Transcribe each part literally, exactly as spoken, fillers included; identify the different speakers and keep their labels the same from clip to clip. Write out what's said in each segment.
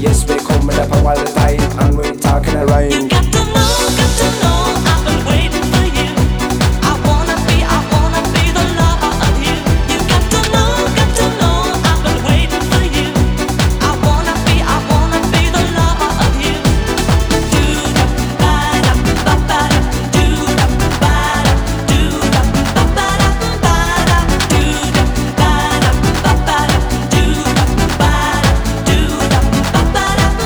Speaker 1: Yes, we coming up all the time and we talking a rhyme.
Speaker 2: You got to know, got to know, I've been waiting for you. I wanna be, I wanna be the lover of you. You got to know, got to know, I've been waiting for you. I wanna be, I wanna be the lover of you. Do da ba da ba ba da, do da ba da, do da ba ba da ba da, do da ba da ba ba da, do da ba da, do da ba ba da ba da.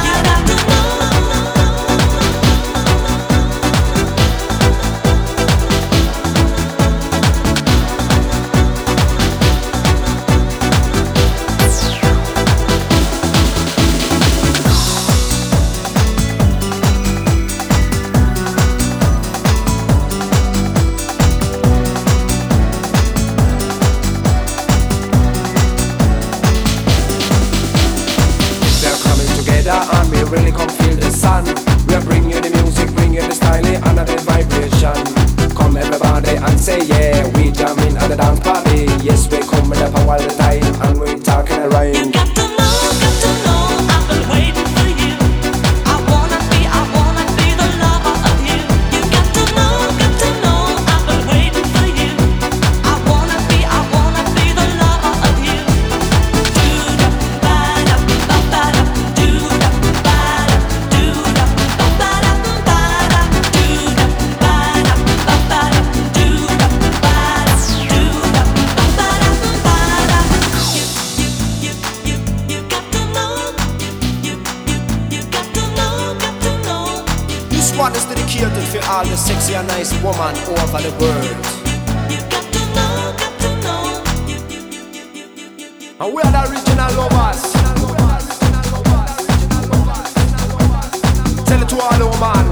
Speaker 1: They're coming together and we really come feel the sun. We'll bring you the music, bring you the style and the vibration. Come everybody and say yeah, we jamming at the dance party. Yes, we coming up all the time and we talking a rhyme.
Speaker 2: You got to know, got to know, I've been waiting for you. I wanna be, I wanna be the lover of you. You got to know, got to know, I've been waiting for you. I wanna be, I wanna be the lover of you. Do da ba da ba ba da, do da ba da, do da ba ba da ba da, do da ba da ba ba da, do da ba da, do da ba ba da ba da. You, you, you, you, you got to know. You, you, you, you got to know, got to know.
Speaker 3: This one is dedicated for all the sexy and nice woman over the world.
Speaker 2: You got to know, got to know. You, you, you, you, you, you, you, you.
Speaker 3: And we are the original lovers. Tell it to all the woman.